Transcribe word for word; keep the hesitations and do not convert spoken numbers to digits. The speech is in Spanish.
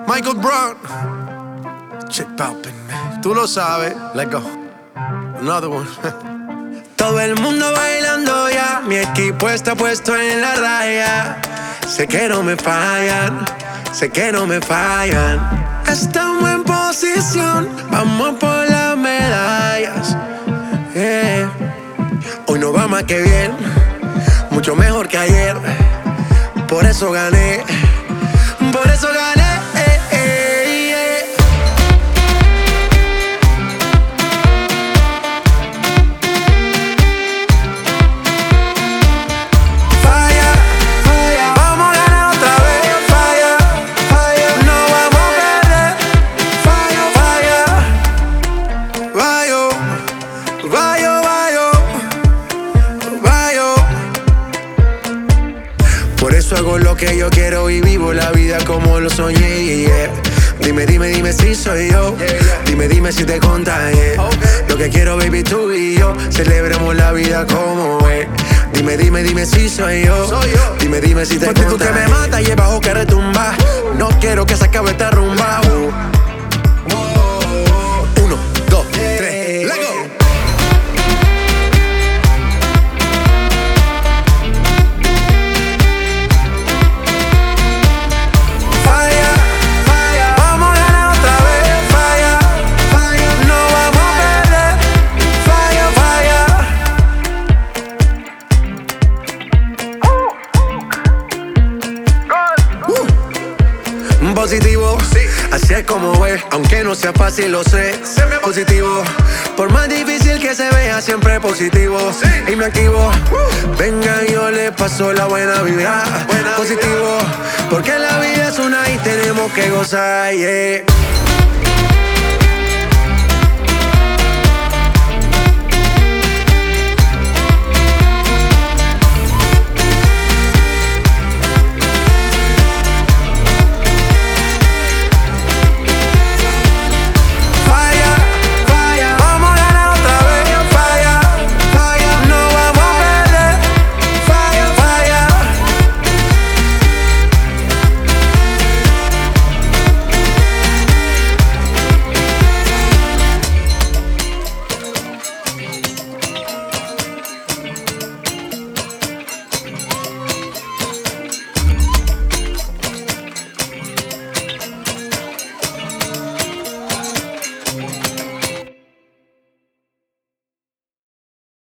Michael Brown. Check Palpin, man. Tú lo sabes. Let go. Another one. Todo el mundo bailando ya, mi equipo está puesto en la raya. Sé que no me fallan, sé que no me fallan. Estamos en posición, vamos por las medallas. Yeah. Hoy no va más que bien, mucho mejor que ayer. Por eso gané, por eso gané. Por eso hago lo que yo quiero y vivo la vida como lo soñé, yeah. Dime, dime, dime si soy yo. Dime, dime si te contagié. Lo que quiero, baby, tú y yo celebremos la vida como es. Dime, dime, dime si soy yo. Dime, dime si te contagié. Porque tú que me matas y el bajo que retumba. No quiero que se acabe esta rumba. uh. Uno, dos, tres, let's go. Positivo, sí. Así es como es, aunque no sea fácil, lo sé. Positivo, por más difícil que se vea, siempre positivo, sí. Y me activo, uh. Venga, yo le paso la buena vibra. Buena positivo, vibra. Porque la vida es una y tenemos que gozar, yeah.